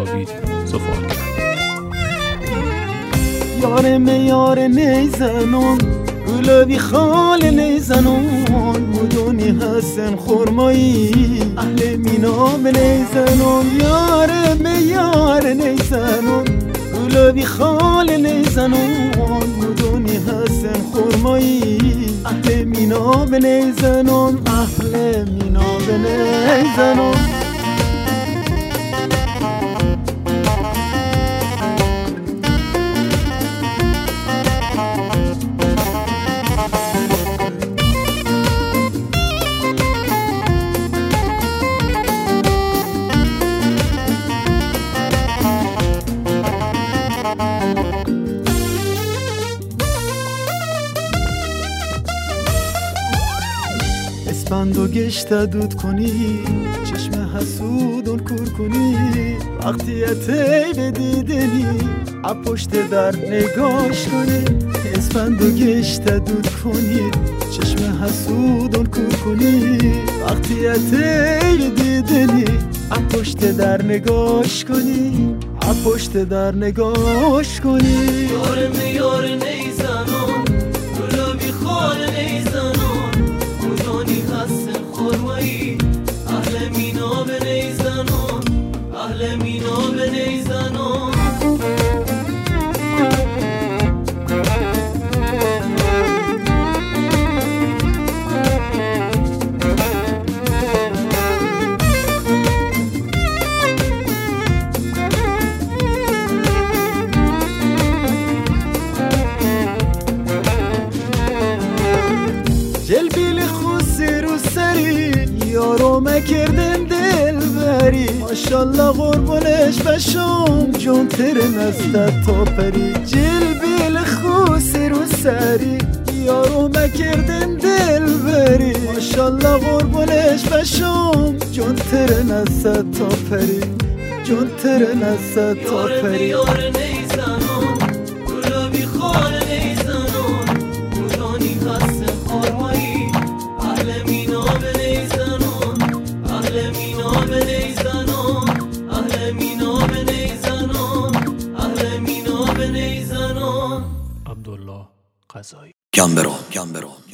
جاوید سفال کرد. یار نیزنون گلابی خال نیزنون مدونی حسن خورمایی اهل مینام نیزنون یار نیزنون گلابی خال نیزنون مدونی حسن خورمایی اهل مینام نیزنون اهل مینام نیزنون اسپندو گشت دود کنی چشم حسودون کور کنی وقتی اتهی بدیدنی پشت در نگاش کنی اسپندو گشت دود کنی چشم حسودون کور کنی وقتی اتهی بدیدنی پشت در نگاش کنی پشت در نگاش کنی یار نیزنون گلابی خال نیزنون مدونی حسن خورمایی اهل مینام نیزنون اهل مینام نیزنون جلبیل خوصی رو سری یارو مکردن دل بری ماشالله قربونش بشم جون تر نزدت تا پری جلبیل خوصی رو سری یارو مکردن دل بری ماشالله قربونش بشم جون تر نزدت تا پری جون تر نزدت تا پری یار نیزنون گلابی خال نیزنون مدونی حسن خورمایی اهل مینام نیزنون اهل مینام نیزنون اهل مینام نیزنون اهل مینام نیزنون عبدالله قضایی. گمبرو